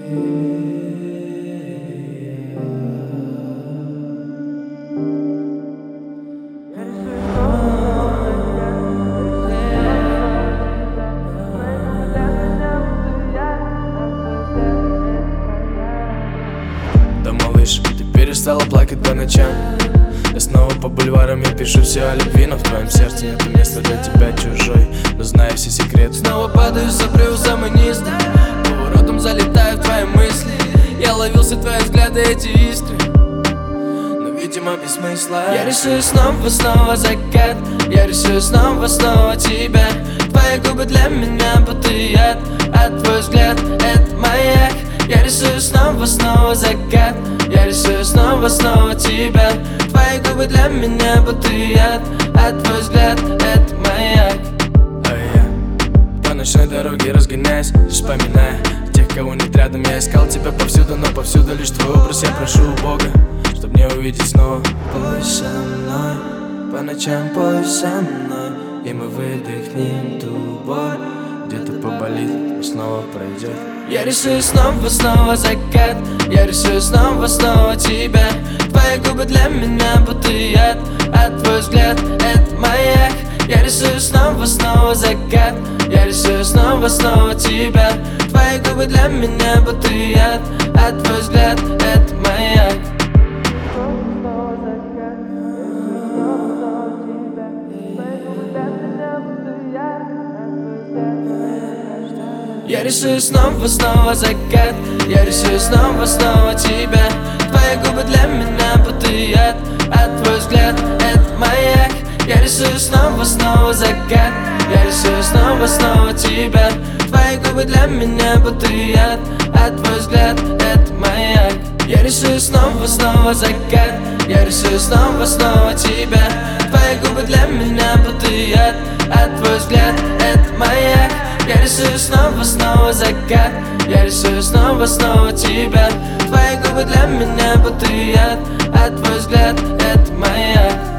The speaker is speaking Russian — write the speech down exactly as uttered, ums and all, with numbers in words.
Да, малыш, ты перестала плакать по ночам. Я снова по бульварам, я пишу все о любви, но в твоем сердце нету места для тебя, чужой. Но знаю все секреты. Снова падаю, запрю в самый низ, поворотом залетаю в твои мысли. Я ловил все твои взгляды, эти искры, но, видимо, без смысла. Я рисую снова, снова закат. Я рисую снова, снова тебя. Твои губы для меня будто яд, а твой взгляд — это маяк. Я рисую снова, снова закат. Я рисую снова, снова тебя. Твои губы для меня будто яд, а твой взгляд — это маяк. А я по ночной дороге разгоняюсь, лишь вспоминая тех, кого нет рядом. Я искал тебя повсюду, но повсюду лишь твой образ. Я прошу у Бога, чтоб не увидеть снова. Пой со мной, по ночам пой со мной, и мы выдохнем ту боль. Где-то поболит, но снова пройдет. Я рисую снова, снова закат. Я рисую снова, снова тебя. Твои губы для меня будто яд, а твой взгляд — это маяк. Я рисую снова, снова закат. Я рисую снова, снова тебя. Твои губы для меня будто яд, а твой взгляд — это маяк. Я рисую снова, снова закат. Я рисую снова, снова тебя. Твои губы для меня будто яд, а твой взгляд — это маяк. Я рисую снова, снова закат. Я рисую снова, снова тебя. Твои губы для меня будто яд, а твой взгляд — это маяк. Я рисую снова, снова закат. Я рисую снова, снова тебя. Твои губы для меня будто яд, а твой взгляд — это маяк. Я рисую снова, снова закат. Я рисую снова, снова тебя. Твои губы для меня будто яд, а твой взгляд — это маяк.